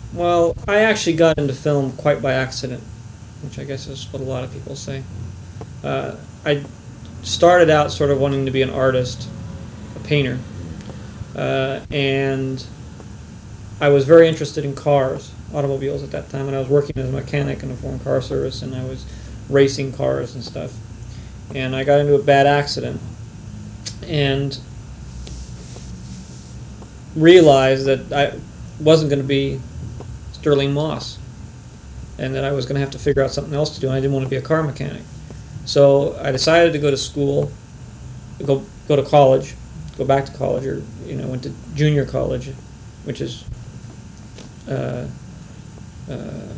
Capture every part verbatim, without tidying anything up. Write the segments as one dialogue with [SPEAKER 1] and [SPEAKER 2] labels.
[SPEAKER 1] Well, I actually got into film quite by accident, which I guess is what a lot of people say. Uh, I started out sort of wanting to be an artist, a painter, uh, and I was very interested in cars, automobiles at that time, and I was working as a mechanic in a foreign car service, and I was racing cars and stuff. And I got into a bad accident, and realized that I wasn't going to be Sterling Moss, and that I was going to have to figure out something else to do, and I didn't want to be a car mechanic. So I decided to go to school, go go to college, go back to college, or you know, went to junior college, which is uh, uh,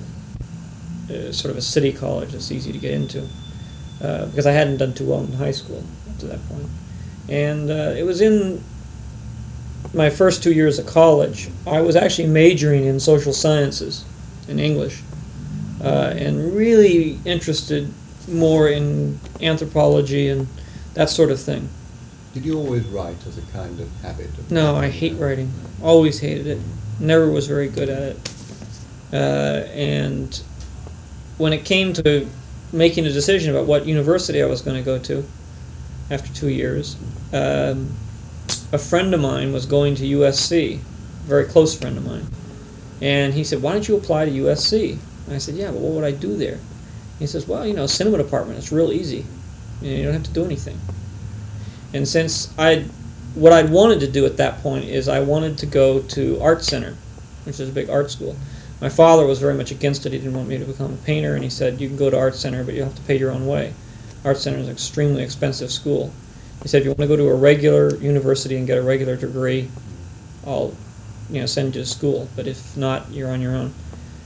[SPEAKER 1] uh, sort of a city college that's easy to get into, uh, because I hadn't done too well in high school up to that point. And uh, it was in my first two years of college. I was actually majoring in social sciences, in English, uh, and really interested more in anthropology and that sort of thing.
[SPEAKER 2] Did you always write as a kind of habit? Of
[SPEAKER 1] No, I hate writing. Always hated it. Never was very good at it. Uh, and when it came to making a decision about what university I was going to go to after two years, um, a friend of mine was going to U S C, a very close friend of mine. And he said, "Why don't you apply to U S C?" And I said, "Yeah, but what would I do there?" He says, "Well, you know, cinema department, it's real easy. You know, you don't have to do anything." And since I, what I wanted to do at that point is I wanted to go to Art Center, which is a big art school. My father was very much against it. He didn't want me to become a painter, and he said, "You can go to Art Center, but you have to pay your own way. Art Center is an extremely expensive school." He said, "If you want to go to a regular university and get a regular degree, I'll, you know, send you to school. But if not, you're on your own."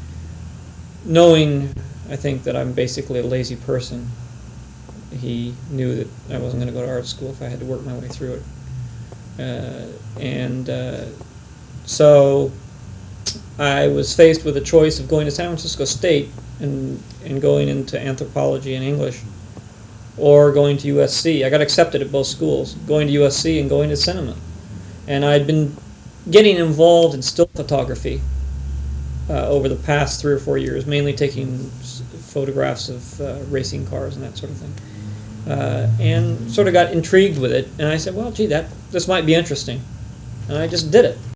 [SPEAKER 1] Knowing, I think, that I'm basically a lazy person, he knew that I wasn't going to go to art school if I had to work my way through it. Uh, and uh, so I was faced with a choice of going to San Francisco State and, and going into anthropology and English, or going to U S C. I got accepted at both schools, going to U S C and going to cinema. And I'd been getting involved in still photography uh, over the past three or four years, mainly taking photographs of uh, racing cars and that sort of thing. Uh, and sort of got intrigued with it, and I said, "Well, gee, that this might be interesting," and I just did it.